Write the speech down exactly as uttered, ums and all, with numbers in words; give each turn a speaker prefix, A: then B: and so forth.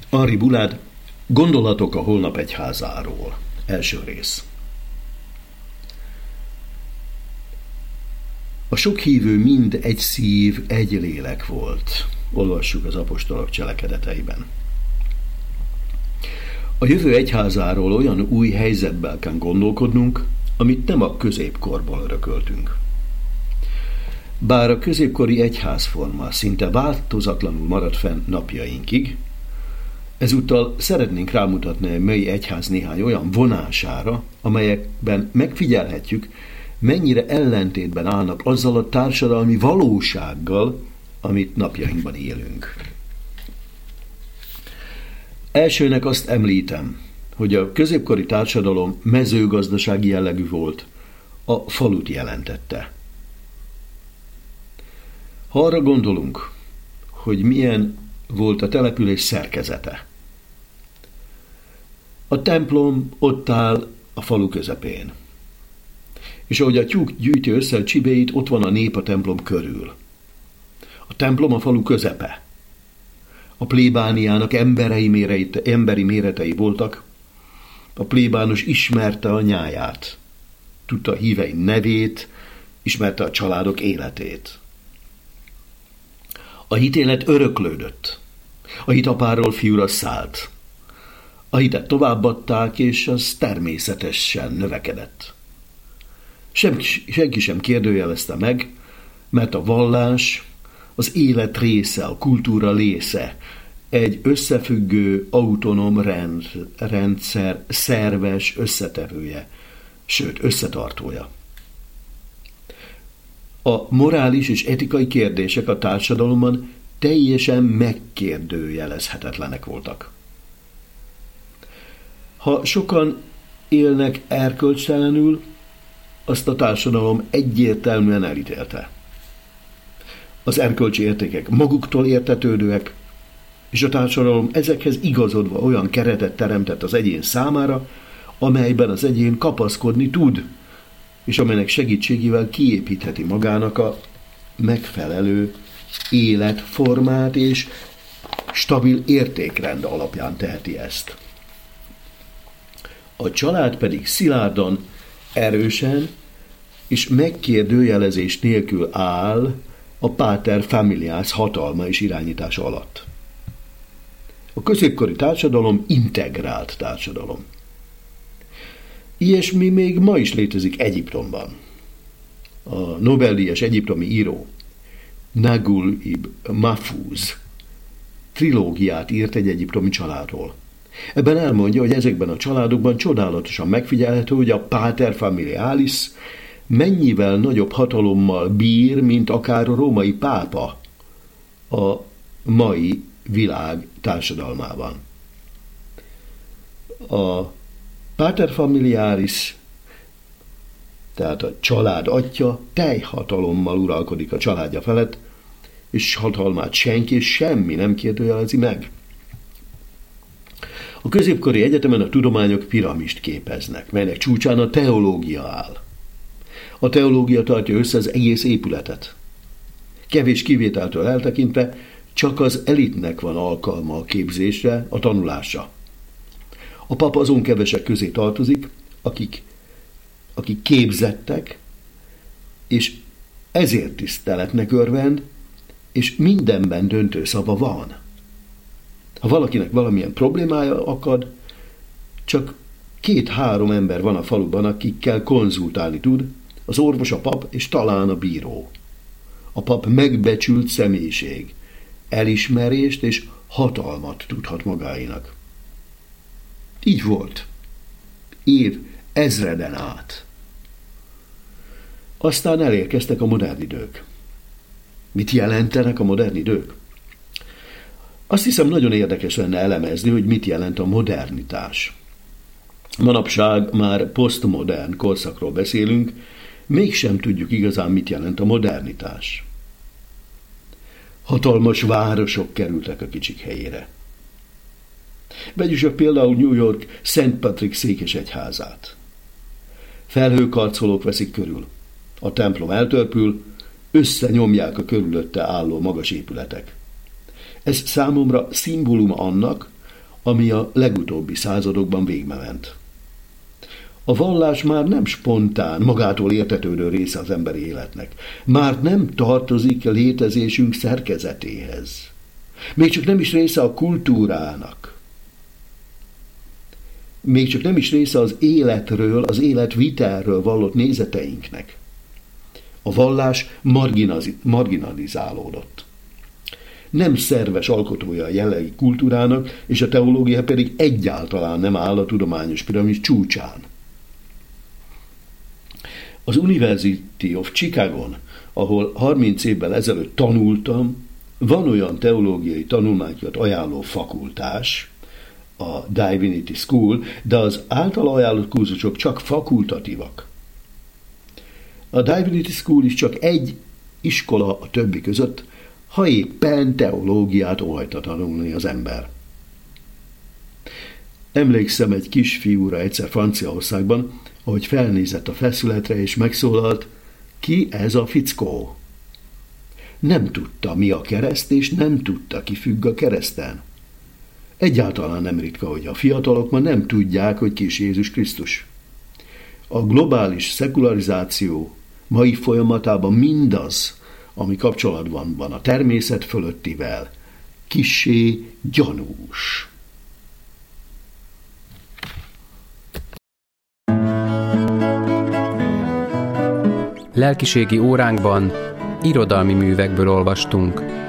A: Henri Boulard, Gondolatok a holnap egyházáról. Első rész. A sok hívő mind egy szív, egy lélek volt. Olvassuk az apostolok cselekedeteiben. A jövő egyházáról olyan új helyzetben kell gondolkodnunk, amit nem a középkorból örököltünk. Bár a középkori egyházforma szinte változatlanul maradt fenn napjainkig, ezúttal szeretnénk rámutatni a mai egyház néhány olyan vonására, amelyekben megfigyelhetjük, mennyire ellentétben állnak azzal a társadalmi valósággal, amit napjainkban élünk. Elsőnek azt említem, hogy a középkori társadalom mezőgazdasági jellegű volt, a falut jelentette. Ha arra gondolunk, hogy milyen volt a település szerkezete, a templom ott áll a falu közepén, és ahogy a tyúk gyűjti össze a csibéit, ott van a nép a templom körül. A templom a falu közepe. A plébániának emberi méretei, emberi méretei voltak. A plébános ismerte a nyáját, tudta a hívei nevét, ismerte a családok életét. A hitélet öröklődött. A hit apáról fiúra szállt. A hitet továbbadták, és az természetesen növekedett. Sem, senki sem kérdőjelezte meg, mert a vallás az élet része, a kultúra része, egy összefüggő, autonóm rend, rendszer, szerves összetevője, sőt, összetartója. A morális és etikai kérdések a társadalomban teljesen megkérdőjelezhetetlenek voltak. Ha sokan élnek erkölcstelenül, azt a társadalom egyértelműen elítélte. Az erkölcsi értékek maguktól értetődőek, és a társadalom ezekhez igazodva olyan keretet teremtett az egyén számára, amelyben az egyén kapaszkodni tud, és amelynek segítségével kiépítheti magának a megfelelő életformát, és stabil értékrend alapján teheti ezt. A család pedig szilárdan, erősen és megkérdőjelezés nélkül áll a pater familias hatalma és irányítása alatt. A középkori társadalom integrált társadalom. Ilyesmi még ma is létezik Egyiptomban. A Nobel-díjas egyiptomi író Naguib ibn Mahfouz trilógiát írt egy egyiptomi családról. Ebben elmondja, hogy ezekben a családokban csodálatosan megfigyelhető, hogy a pater familialis mennyivel nagyobb hatalommal bír, mint akár a római pápa a mai világ társadalmában. A pater familiaris, tehát a család atya teljhatalommal uralkodik a családja felett, és hatalmát senki és semmi nem kérdőjelezi meg. A középkori egyetemen a tudományok piramist képeznek, melynek csúcsán a teológia áll. A teológia tartja össze az egész épületet. Kevés kivételtől eltekintve csak az elitnek van alkalma a képzésre, a tanulásra. A pap azon kevesek közé tartozik, akik, akik képzettek, és ezért tiszteletnek örvend, és mindenben döntő szava van. Ha valakinek valamilyen problémája akad, csak két-három ember van a faluban, akikkel konzultálni tud, az orvos, a pap és talán a bíró. A pap megbecsült személyiség, elismerést és hatalmat tudhat magáénak. Így volt. Év ezreden át. Aztán elérkeztek a modern idők. Mit jelentenek a modern idők? Azt hiszem, nagyon érdekes lenne elemezni, hogy mit jelent a modernitás. Manapság már posztmodern korszakról beszélünk, mégsem tudjuk igazán, mit jelent a modernitás. Hatalmas városok kerültek a kicsik helyére. Vegyük csak például New York Szent Patrick székesegyházát. Felhőkarcolók veszik körül. A templom eltörpül, összenyomják a körülötte álló magas épületek. Ez számomra szimbóluma annak, ami a legutóbbi századokban végbement. A vallás már nem spontán, magától értetődő része az emberi életnek. Már nem tartozik a létezésünk szerkezetéhez. Még csak nem is része a kultúrának. Még csak nem is része az életről, az életvitelről vallott nézeteinknek. A vallás marginalizálódott. Nem szerves alkotója a jelenlegi kultúrának, és a teológia pedig egyáltalán nem áll a tudományos piramis csúcsán. Az University of Chicagon, ahol harminc évvel ezelőtt tanultam, van olyan teológiai tanulmányokat ajánló fakultás, a Divinity School, de az által ajánlott kurzusok csak fakultatívak. A Divinity School is csak egy iskola a többi között, ha éppen teológiát óhajta tanulni az ember. Emlékszem egy kisfiúra egyszer Franciaországban, ahogy felnézett a feszületre és megszólalt, ki ez a fickó? Nem tudta, mi a kereszt, és nem tudta, ki függ a kereszten. Egyáltalán nem ritka, hogy a fiatalok ma nem tudják, hogy ki is Jézus Krisztus. A globális szekularizáció mai folyamatában mindaz, ami kapcsolatban van a természet fölöttivel, kissé gyanús.
B: Lelkiségi óránkban irodalmi művekből olvastunk.